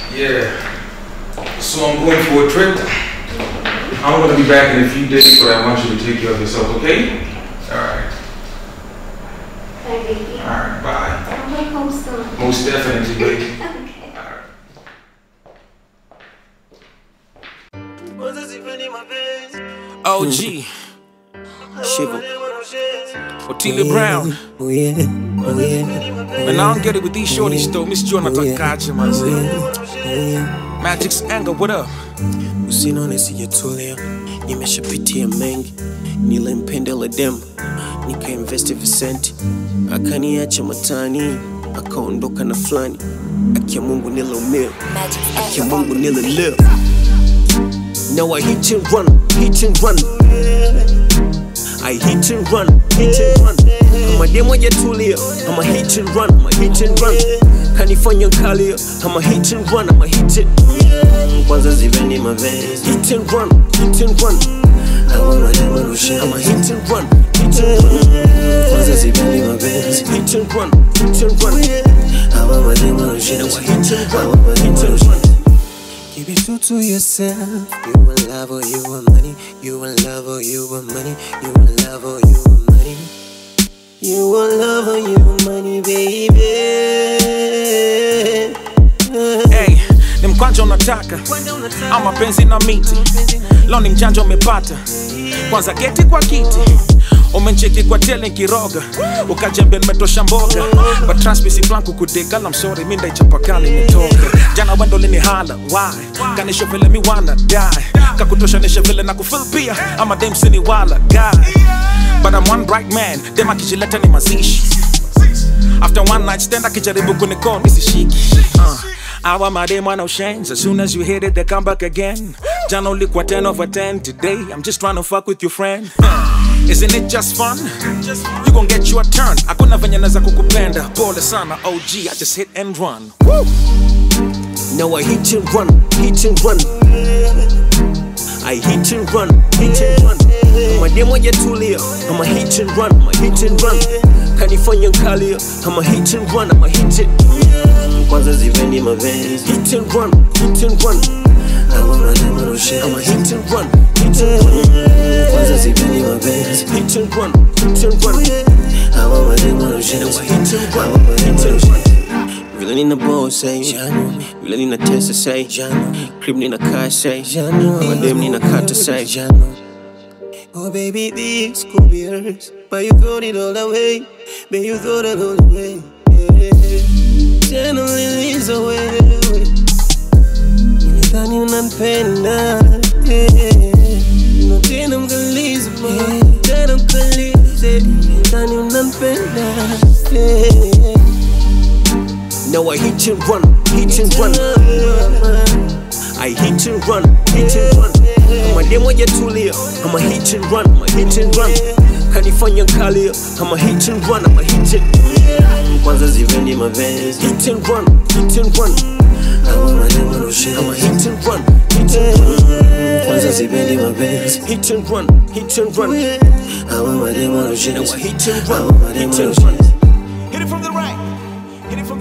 Yeah. So I'm going for a trip. I'm going to be back in a few days, but I want you to take care of yourself, okay? Alright. Bye, baby. Alright, bye. I'll be home soon. Most definitely, baby. Okay. Alright. OG. Shiver. Otile Brown. Oh yeah, oh yeah. Man, I don't get it with these shorties though. Miss Jonathan Kaji, man. Magic's anger, what up? Usione sijatulia, nimeshapitia mengi, nilimpendela dem, nikainvesti visenti, akaniacha matani, akaondoka na flani, akia Mungu nilomea, akia Mungu nililea. Now I hit and run, hit and run. I hit and run, hit and run. Kama demo hajatulia, I'ma hit and run, I'ma hit and run. Kanifanya nkalia, I'ma hit and run, I'ma hit it. Kwanza ziveni maveni, hit and run, hit and run. I'ma hit and run, hit and run. Kwanza ziveni maveni, hit and run, hit and run. I'ma hit and run, hit and run. Keep it true to yourself. You a lover, you a money. You a lover, you a money. You a lover, you a money. You a lover, you a money, baby. Hey, ni mkwanja unataka ama penzi na miti. Leo ni mjanja umepata. Kwanza geti kwa kiti. Umencheki kwa tele nkiroga. Ukajembe nimetosha mboga. But trust me si plan kukudeka. I'm sorry minda ichapakani nitoka. Jana wendo lini hala, why? Kanisho vile mi wanna die. Kakutosha nishe vile na kufil pia. Ama dem sini wala, guy. But I'm one bright man. Dem akijileta ni mazishi. After one night stand akijaribu kunikoo nisishiki. Our madam want no change. As soon as you hit it, they come back again. Jana ulikuwa 10 over 10. Today, I'm just trying to fuck with your friend. Isn't it just fun? You gon' get your turn. Hakuna venye naza kukupenda. Pole sana OG, I just hit and run. Woo! Now I hit and run, hit and run. I hit and run, hit and run. Kama demo hajatulia, I'ma hit and run, I'ma hit and run. Kanifanya nkalia, I'ma hit and run, I'ma hit it. Kwanza ziveni maveni, hit and run, hit and run. I'ma hit and run, hit and run. Kwanza ziveni maveni, hit and run, hit and run. I'ma hit and run, hit and run. Vile nina boss say, vile nina testa say, crib nina car say, madam nina kata say. Oh baby, this could be hers, but you throw it all away, but you throw it all away. Jana is away. Nilidhani unanipenda, no tena mkaliza, tena mkaliza. Nilidhani unanipenda. Now I hit and run, hit and run. I hit and run, hit and run. Kama demo hajatulia, I'ma hit and run, I'ma hit and run. Kanifanya nkalia, I'ma hit and run, I'ma hit it. Kwanza ziveni maveni, hit and run, hit and run. I'ma hit and run, hit and run. Kwanza ziveni maveni, hit and run, hit and run. I'ma hit and run, hit and run. Hit it from the right. Hit it from